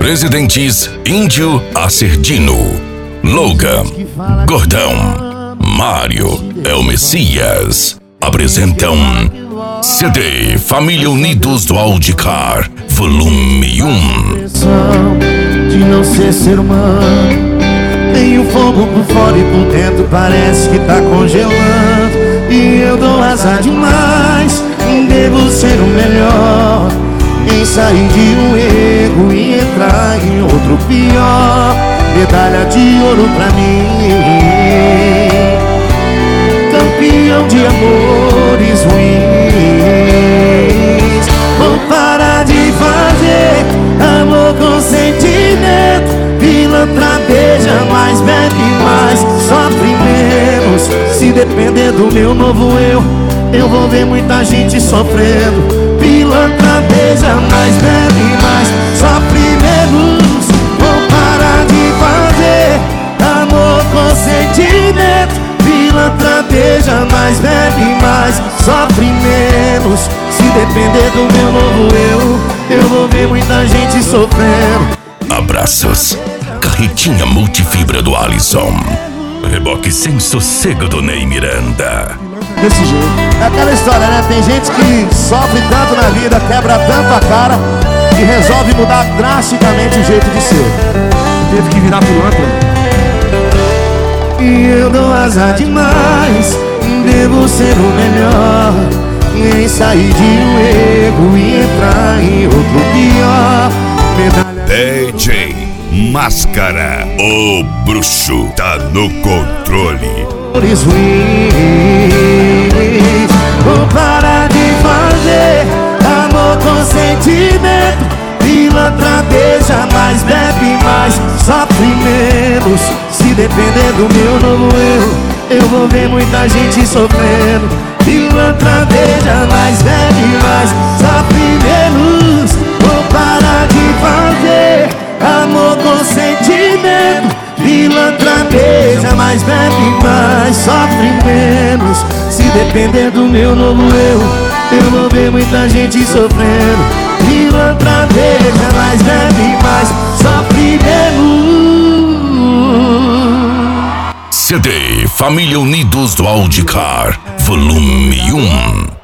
Presidentes Índio Acerdino, Logan, Gordão, Mário, El Messias apresentam CD Família Unidos do Audicar, volume 1. De não ser humano, tem o fogo por fora e por dentro parece que tá congelando. E eu dou azar demais, devo ser o melhor em sair de um erro e entrar em outro pior. Medalha de ouro pra mim, campeão de amores ruins. Vou parar de fazer amor com sentimento, pilantra beija mais, bebe mais, sofre menos. Se depender do meu novo eu vou ver muita gente sofrendo. Pilantra beija mais, bebe mais, sofre menos. Vou parar de fazer amor com sentimento, pilantra beija mais, bebe mais, sofre menos. Se depender do meu novo eu vou ver muita gente sofrendo. Abraços, carretinha multifibra do Alisson, reboque sem sossego do Ney Miranda. Desse jeito, é aquela história, né? Tem gente que sofre tanto na vida, quebra tanto a cara, que resolve mudar drasticamente o jeito de ser. Teve que virar pilantra. E eu dou azar demais, devo ser o melhor em sair de um erro e entrar em outro pior. Medalha DJ Máscara, o bruxo tá no controle. ruins. Vou parar de fazer amor com sentimento, pilantra beija mais, bebe mais, sofre menos. Se depender do meu novo eu vou ver muita gente sofrendo. Pilantra beija mais, bebe mais, sofre menos. Vou parar de fazer amor com sentimento, pilantra beija mais, bebe mais, sofre menos. Se depender do meu novo eu vou ver muita gente sofrendo. Pilantra beija mais, bebe mais, sofre menos. CD Família Unidos do Audicar, volume 1.